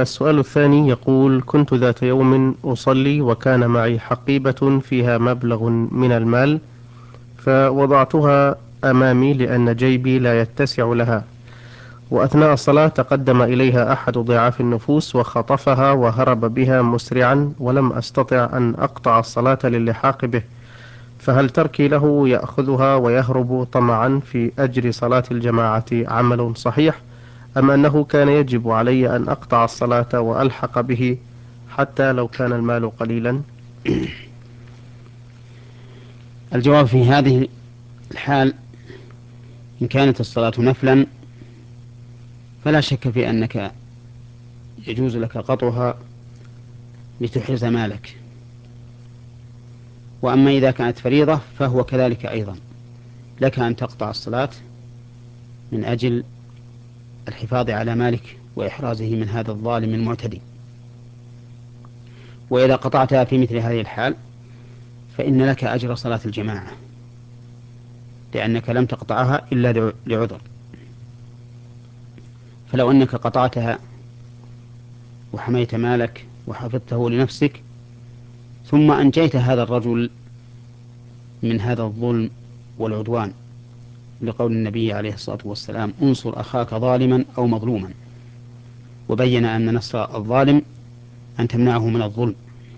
السؤال الثاني يقول: كنت ذات يوم أصلي وكان معي حقيبة فيها مبلغ من المال، فوضعتها أمامي لأن جيبي لا يتسع لها، وأثناء الصلاة تقدم إليها أحد ضعاف النفوس وخطفها وهرب بها مسرعا، ولم أستطع أن أقطع الصلاة للحاق به، فهل تركي له يأخذها ويهرب طمعا في أجر صلاة الجماعة عمل صحيح، أم أنه كان يجب علي أن أقطع الصلاة وألحق به حتى لو كان المال قليلا؟ الجواب في هذه الحال: إن كانت الصلاة نفلا فلا شك في أنك يجوز لك قطعها لتحرز مالك، وأما إذا كانت فريضة فهو كذلك أيضا، لك أن تقطع الصلاة من أجل الحفاظ على مالك وإحرازه من هذا الظالم المعتدي. وإذا قطعتها في مثل هذه الحال فإن لك أجر صلاة الجماعة، لأنك لم تقطعها إلا لعذر. فلو أنك قطعتها وحميت مالك وحفظته لنفسك ثم أنجيت هذا الرجل من هذا الظلم والعدوان، لقول النبي عليه الصلاة والسلام: انصر أخاك ظالما أو مظلوما، وبين أن نصر الظالم أن تمنعه من الظلم.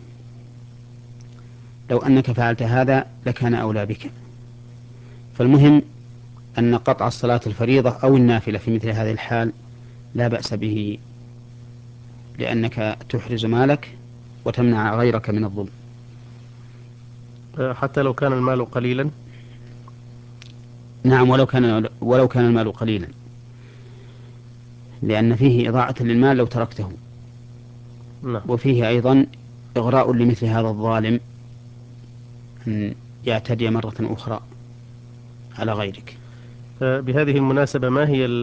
لو أنك فعلت هذا لكان أولى بك. فالمهم أن قطع الصلاة الفريضة أو النافلة في مثل هذه الحال لا بأس به، لأنك تحرز مالك وتمنع غيرك من الظلم. حتى لو كان المال قليلا؟ نعم، ولو كان المال قليلا، لأن فيه إضاعة للمال لو تركته، نعم. وفيه أيضا إغراء لمثل هذا الظالم أن يعتدي مرة أخرى على غيرك. بهذه المناسبة، ما هي